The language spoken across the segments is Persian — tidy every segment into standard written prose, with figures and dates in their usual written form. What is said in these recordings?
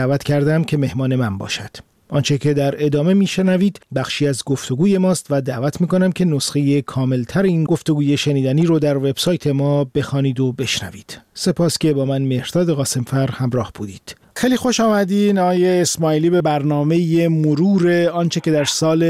دعوت کردم که مهمان من باشد. آنچه که در ادامه میشنوید بخشی از گفتگوی ماست و دعوت میکنم که نسخه کاملتر این گفتگوی شنیدنی رو در وبسایت ما بخوانید و بشنوید. سپاس که با من مهرداد قاسمفر همراه بودید. خیلی خوش آمدین آقای اسماعیلی به برنامه مرور آنچه که در سال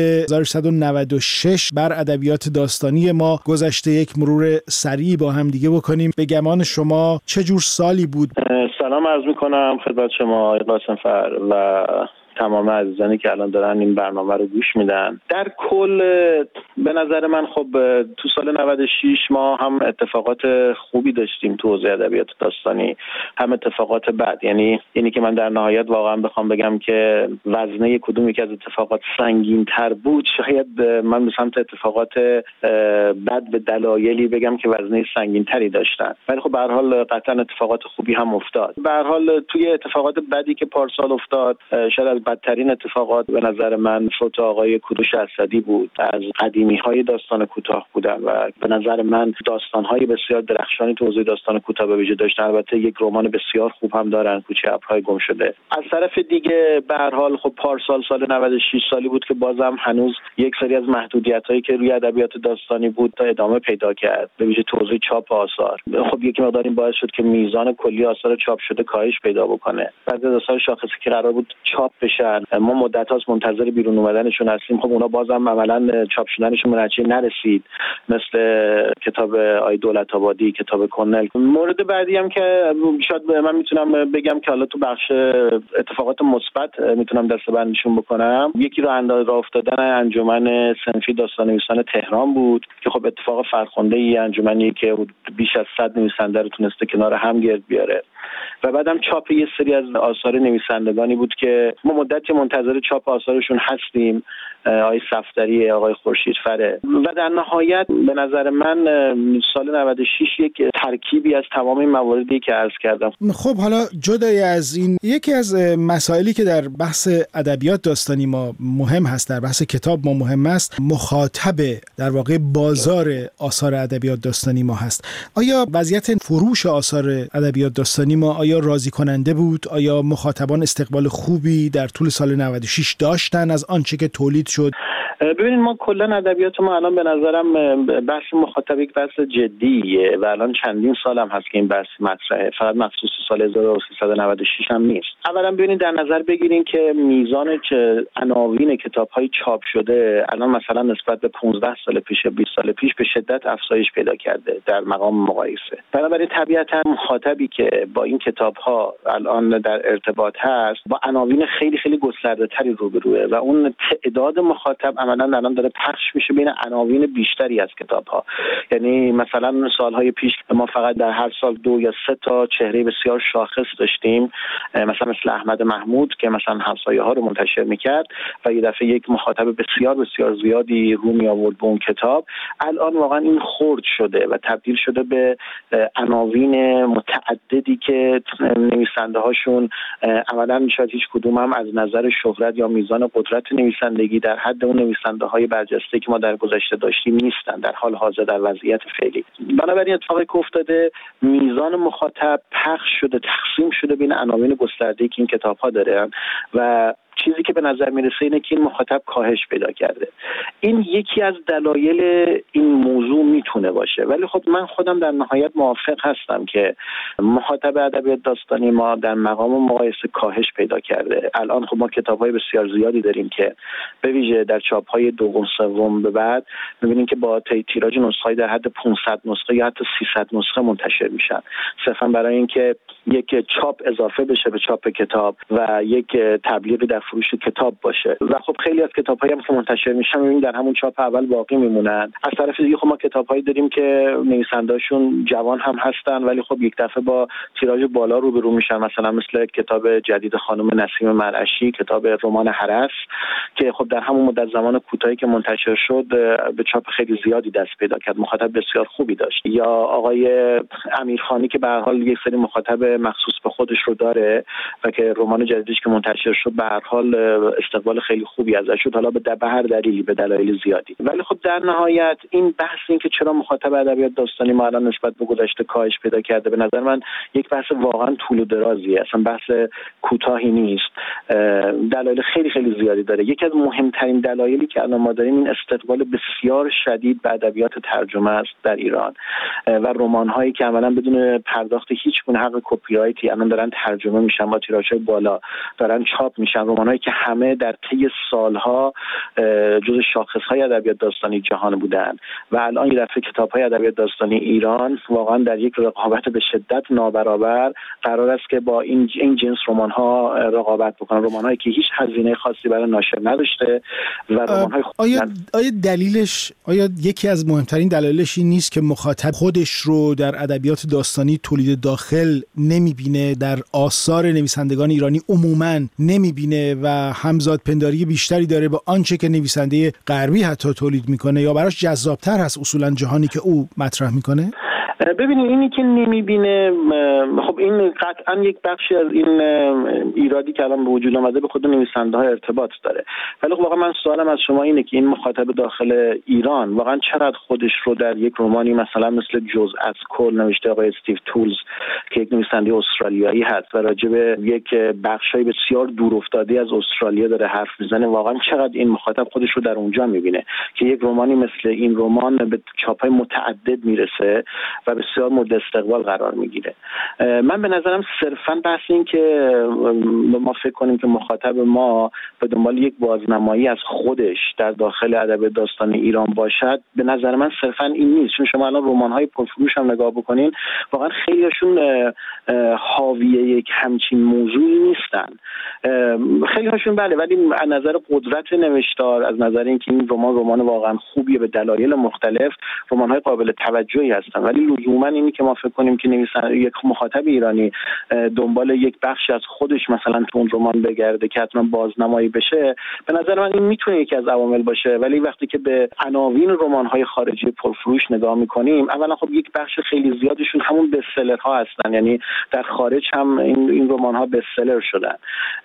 1396 بر ادبیات داستانی ما گذشته، یک مرور سریع با هم دیگه بکنیم. به گمان شما چه جور سالی بود؟ سلام عرض میکنم خدمت شما آقای قاسمفر و تمام عزیزانی که الان دارن این برنامه رو گوش میدن. در کل به نظر من خب تو سال 96 ما هم اتفاقات خوبی داشتیم تو حوزه ادبیات داستانی، هم اتفاقات بد. یعنی اینی که من در نهایت واقعا بخوام بگم که وزنه کدوم یکی از اتفاقات سنگین تر بود، شاید من به سمت اتفاقات بد به دلایلی بگم که وزنه سنگین تری داشتن، ولی خب به هر حال قطعا اتفاقات خوبی هم افتاد. به هر حال توی اتفاقات بدی که پارسال افتاد، شاید بدترین اتفاقات به نظر من فوت آقای کوروش اسدی بود. از قدیمی‌های داستان کوتاه بودن و به نظر من داستان‌های بسیار درخشانی تو حوزه داستان کوتاه به ویژه داشتن. البته یک رمان بسیار خوب هم دارن، کوچه ابرهای گم شده. از طرف دیگه به هر حال خب پارسال سال 96 سالی بود که بازم هنوز یک سری از محدودیت‌هایی که روی ادبیات داستانی بود تا ادامه پیدا کرد، به ویژه تو حوزه چاپ آثار. خب یک مقدار این باعث شد که میزان کلی آثار چاپ شده کاهش پیدا بکنه. بعضی از آثار شاخصی که قرار بود چاپ بشن، ما مدت هاست منتظر بیرون اومدنشون هستیم. خب اونا بازم عملاً چاپ شدنشون به نتیجه نرسید، مثل کتاب آی دولت‌آبادی، کتاب کنل. مورد بعدی هم که شاید من میتونم بگم که حالا تو بخش اتفاقات مثبت میتونم دسته‌بندیشون بکنم، یکی راه افتادن انجمن صنفی داستان‌نویسان تهران بود که خب اتفاق فرخنده‌ای، انجمنی که بیش از 100 نویسنده رو تونسته کنار هم گرد بیاره. و بعدم چاپ یه سری از آثار نویسندگانی بود که ما مدتی منتظر چاپ آثارشون هستیم، آقای صفدری، آقای خورشیدفره. و در نهایت به نظر من سال 96 یک ترکیبی از تمام این مواردی که عرض کردم. خب حالا جدای از این، یکی از مسائلی که در بحث ادبیات داستانی ما مهم هست، در بحث کتاب ما مهم است، مخاطب در واقع بازار آثار ادبیات داستانی ما هست. آیا وضعیت فروش آثار ادبیات داستانی ما آیا راضی کننده بود؟ آیا مخاطبان استقبال خوبی در طول سال 96 داشتن از آنچه که تولید شد؟ ببینید ما کلا ادبیات ما الان به نظرم بحث مخاطب یک بحث جدیه و الان چندین سال هم هست که این بحث مطرحه، فقط مخصوص سال 1396 هم نیست. اولا ببینید در نظر بگیرین که میزان عناوین کتاب‌های چاپ شده الان مثلا نسبت به 15 سال پیش، 20 سال پیش به شدت افزایش پیدا کرده در مقام مقایسه. بنابراین طبیعتا مخاطبی که با این کتاب‌ها الان در ارتباط هست با عناوین خیلی خیلی گسترده‌تری روبروه و اون تعداد مخاطب عملاً الان داره پخش میشه بین عناوین بیشتری از کتاب‌ها. یعنی مثلا سال‌های پیش ما فقط در هر سال 2 یا 3 تا چهره بسیار شاخص داشتیم، مثلا مثل احمد محمود که مثلا همسایه‌ها رو منتشر می‌کرد و یه دفعه یک مخاطب بسیار بسیار زیادی رو می آورد به اون کتاب. الان واقعا این خرد شده و تبدیل شده به عناوین متعددی که نویسنده‌هاشون عملاً شاید هیچ کدوم هم از نظر شهرت یا میزان قدرت نویسندگی در حد اون نویسنده‌های برجسته که ما در گذشته داشتیم نیستن در حال حاضر در وضعیت فعلی. بنابراین اتفاقی که افتاده میزان مخاطب پخش شده، تقسیم شده بین عناوین گسترده‌ای که این کتاب‌ها دارن و چیزی که به نظر میرسه اینه که این مخاطب کاهش پیدا کرده. این یکی از دلایل این موضوع میتونه باشه، ولی خب من خودم در نهایت موافق هستم که مخاطب ادبیات داستانی ما در مقام مقایسه کاهش پیدا کرده. الان خب ما کتاب‌های بسیار زیادی داریم که به ویژه در چاپ‌های دوم سوم به بعد می‌بینیم که با تیراژ نسخه‌ای در حد 500 نسخه یا حتی 300 نسخه منتشر میشن، صرفاً برای اینکه یک چاپ اضافه بشه به چاپ کتاب و یک تبلیغی در فروش کتاب باشه. و خب خیلی از کتاب‌هایی هم که منتشر میشن می‌بینیم در همون چاپ اول باقی میمونن. از طرف دیگه خب ما کتاب‌هایی داریم که نویسنده‌شون جوان هم هستن ولی خب یک دفعه با تیراژ بالا روبرو میشن، مثلا مثل کتاب جدید خانم نسیم مرعشی، کتاب رمان هرس که خب در همون مدت زمان کوتاهی که منتشر شد به چاپ خیلی زیادی دست پیدا کرد، مخاطب بسیار خوبی داشت. یا آقای امیرخانی که به هر حال یک سری مخاطب مخصوص به خودش رو داره و که رمان جدیدش که منتشر شد به هر حال استقبال خیلی خوبی ازش شد، حالا به هر دلیلی، به دلایل زیادی. ولی خب در نهایت این بحث این که چرا مخاطب ادبیات داستانی ما الان نسبت به گذشته کاهش پیدا کرده، به نظر من یک بحث واقعا طول و درازیه، اصلا بحث کوتاهی نیست. دلایل خیلی خیلی زیادی داره. یکی از مهمترین دلایلی که الان ما داریم این استقبال بسیار شدید به ادبیات ترجمه است در ایران و رمان‌هایی که عملاً بدون پرداخت هیچ گونه حق کپی رایتی الان دارن ترجمه میشن، با تیراژهای بالا دارن چاپ میشن، رمان‌هایی که همه در طی سالها جزو شاخص‌های ادبیات داستانی جهان بودن و الان یه دفعه کتاب‌های ادبیات داستانی ایران واقعاً در یک رقابت به شدت نابرابر قرار است که با این جنس رمان‌ها رقابت بکنن، رمان‌هایی که هیچ هزینه خاصی برای ناشر نداشته و رمان‌های آیا یکی از مهمترین دلایلش این نیست که مخاطب خودش رو در ادبیات داستانی تولید داخل نمیبینه، در آثار نویسندگان ایرانی عموماً نمیبینه و همزاد پنداری بیشتری داره با آنچه که نویسنده غربی حتی تولید میکنه، یا براش جذابتر هست اصولاً جهانی که او مطرح میکنه؟ ببینید اینی که نمیبینه، خب این قطعا یک بخشی از این ایرادی که الان به وجود آمده به خود نویسنده ها ارتباط داره. ولی خب واقعا من سوالم از شما اینه که این مخاطب داخل ایران واقعا چقدر خودش رو در یک رمانی مثلا مثل جزء از کل نوشته آقای استیو تولز که یک نویسنده استرالیایی هست و راجع به یک بخشای بسیار دور افتاده از استرالیا داره حرف میزنه، واقعا چقدر این مخاطب خودش رو در اونجا میبینه که یک رمانی مثل این رمان به چاپ‌های متعدد میرسه و بسیار مورد استقبال قرار میگیره. من به نظرم صرفاً بحث این که ما فکر کنیم که مخاطب ما به دنبال یک بازنمایی از خودش در داخل ادبیات داستانی ایران باشد، به نظر من صرفاً این نیست. چون شما الان رمان‌های پرفروش هم نگاه بکنین، واقعا خیلی‌هاشون حاوی یک همچین موضوعی نیستن. خیلی‌هاشون بله، ولی از نظر قدرت نوشتار، از نظر اینکه این رمان واقعا خوبیه به دلایل مختلف، رمان‌های قابل توجهی هستن. ولی لزوما اینی که ما فکر کنیم که نویسنده یک مخاطب ایرانی دنبال یک بخشی از خودش مثلا تو اون رمان بگرده که حتما بازنمایی بشه، به نظر من این میتونه یکی از عوامل باشه. ولی وقتی که به عناوین رمان‌های خارجی پرفروش نگاه می‌کنیم، اولا خب یک بخش خیلی زیادشون همون bestsellerها هستن، یعنی در خارج هم این رمان‌ها bestseller شدن.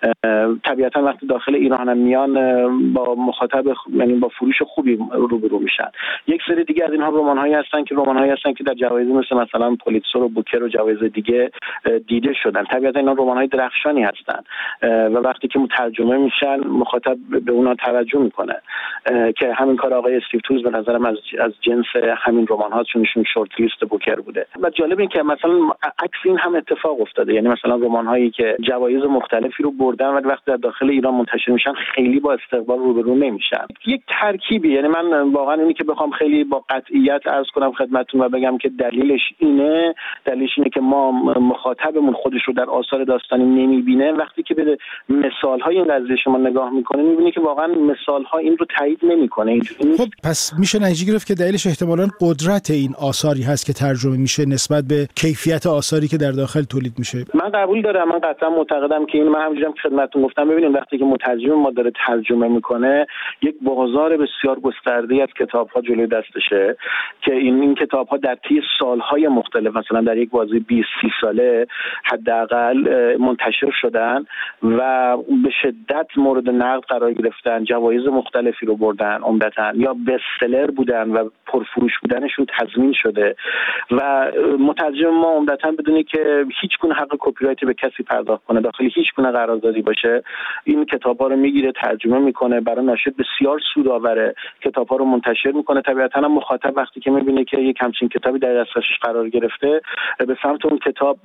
طبیعتا وقتی داخل ایران هم میان با مخاطب، یعنی با فروش خوبی روبرو میشن. یک سری دیگه از اینها رمان‌هایی هستن که در جوایز مثلا پولیتزر و بوکر و جوایز دیگه دیده شدن. طبیعتا اینا رمان‌های درخشانی هستن و وقتی که ترجمه میشن مخاطب به اونا توجه میکنه که همین کار آقای استیو تولز به نظرم از جنس همین رمان‌ها، چون ایشون شورت لیست بوکر بوده. و جالب این که مثلا عکس این هم اتفاق افتاده، یعنی مثلا رمان‌هایی که جوایز مختلفی رو بردن ولی وقتی در داخل ایران منتشر میشن خیلی با استقبال روبرو نمیشن. یک ترکیبی، یعنی من واقعا اینی که بخوام خیلی با قطعیت عرض کنم خدمتتون و بگم که دلیلش اینه که ما مخاطبمون خودش رو در آثار داستانی نمیبینه، وقتی که به مثال‌های این قضیه شما نگاه میکنه میبینی که واقعا مثال‌ها این رو تایید نمیکنه. خب پس میشه نتیجه گرفت که دلیلش احتمالاً قدرت این آثاری هست که ترجمه میشه نسبت به کیفیت آثاری که در داخل تولید میشه. من قبول دارم، من قطعا معتقدم که این، من همونجوری که خدمتتون گفتم، ببینید وقتی که مترجم ما داره ترجمه میکنه، یک بازار بسیار گسترده‌ای از کتاب‌ها جلوی دستشه که این کتاب‌ها در طی سال‌های مختلف، مثلا در یک بازه 20-30 ساله حداقل منتشر شدن و به شدت مورد نقد قرار گرفتن، جوایز مختلفی رو بردن، عمدتاً یا bestseller بودن و پرفروش بودنشون تضمین شده و مترجم ما عمدتاً بدونه که هیچ گونه حق کپی رایت به کسی پرداخت کنه، داخل هیچ گونه قراردادی باشه، این کتاب‌ها رو میگیره، ترجمه میکنه، برای ناشر بسیار سودآوره، کتاب‌ها رو منتشر میکنه. طبیعتاً هم مخاطب وقتی که میبینه که یک همچین کتابی در دسترسش قرار گرفته، به سمت اون کتاب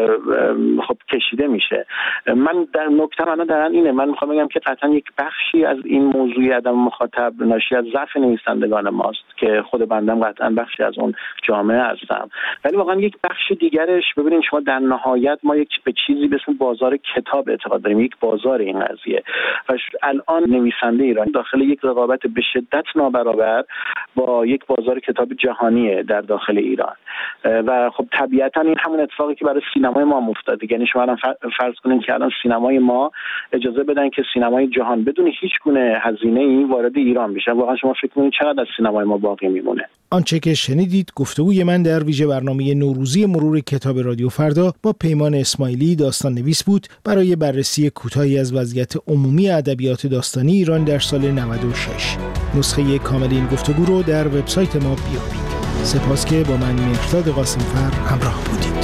خب کشیده میشه. من در نکته من در اینه، من میخوام بگم که قطعا یک بخشی از این موضوع عدم مخاطب ناشی از ضعف نویسندگان ماست که خود بندم قطعا بخشی از اون جامعه هستم. ولی واقعا یک بخش دیگرش، ببینید شما در نهایت ما یک به چیزی به اسم بازار کتاب اعتقاد داریم، یک بازار این قضیه و الان نویسنده ایرانی داخل یک رقابت به شدت نابرابر با یک بازار کتاب جهانیه در داخل ایران و خب طبیعتا این همون اتفاقی که برای سینمای ما افتاده. یعنی شما الان فرض کنین که الان سینمای ما اجازه بدن که سینمای جهان بدون هیچ گونه هزینه‌ای وارد ایران بشه. واقعا شما فکر کنید چقدر از سینمای ما باقی میمونه. آنچه که شنیدید گفتگوی من در ویژه برنامه نوروزی مرور کتاب رادیو فردا با پیمان اسماعیلی داستان نویس بود برای بررسی کوتاهی از وضعیت عمومی ادبیات داستانی ایران در سال 96. نسخه کامل این گفتگو رو در وبسایت ما بیابید. سپاس که با من مهرداد قاسم‌فر همراه بودید.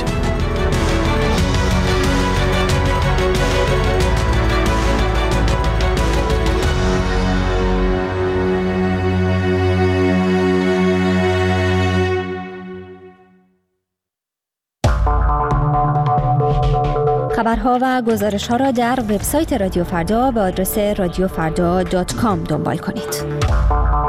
خبرها و گزارش‌ها را در وبسایت رادیو فردا به آدرس radiofarda.com دنبال کنید.